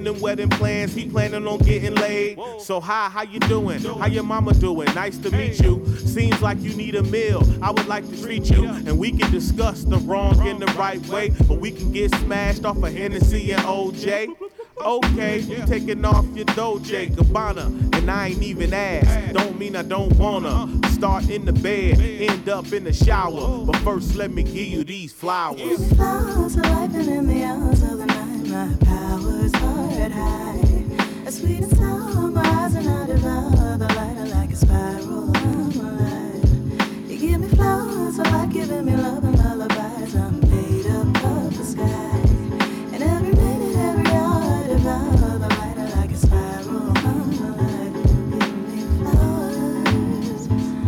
making them wedding plans. He planning on getting laid. So hi, how you doing? How your mama doing? Nice to meet you. Seems like you need a meal. I would like to treat you, and we can discuss the wrong and the right way, but we can get smashed off of Hennessy and OJ. Okay, you taking off your Dolce Gabbana, and I ain't even asked. Don't mean I don't wanna start in the bed, end up in the shower. But first, let me give you these flowers. Give me flowers of life, and in the hours of the night, my powers are at high. As sweet and sour, my eyes and I devour the light. I like a spiral, I'm alive. You give me flowers of life, giving me love and lullabies. I'm made up of the sky. And every minute, every hour, I devour the light. I like a spiral, I'm alive. You give me flowers.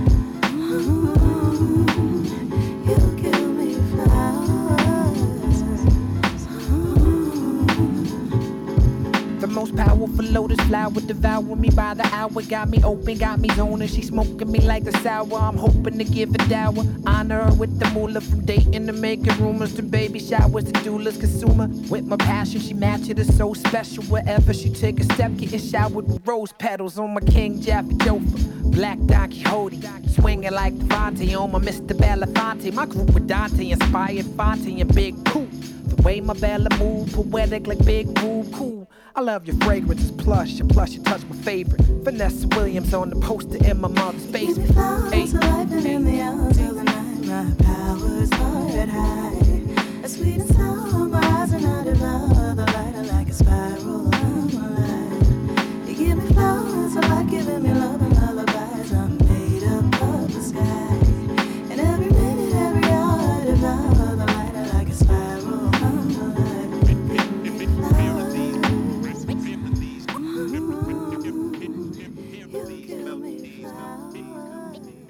You give me flowers. The most powerful lotus flower devour me by the hour. Got me open, got me zoning. She smoking me like the sour. I'm hoping to give a dower. Honor her with the moolah, from dating to making rumors to baby showers to doulas. Consumer with my passion, she matches it so special. Wherever she take a step, getting showered with rose petals on my King Jaffa Jofa. Black Don Quixote, swinging like Devontae on my Mr. Belafonte. My group with Dante inspired Fonte and Big Pooh. The way my Bella move, poetic like Big Boo, cool. I love your fragrance, it's plush, and plus you touch my favorite. Vanessa Williams on the poster in my mother's basement. Give me flowers of life, and in the hours of the night, my powers are at high. As sweet and sour, my eyes and I devour the light. I like a spiral, I'm alive. You give me flowers of life, giving me love and lullabies. I'm made up of the sky. And every minute, every hour, I devour the light. I like a spiral, I'm alive. You give me flowers. You give me flowers.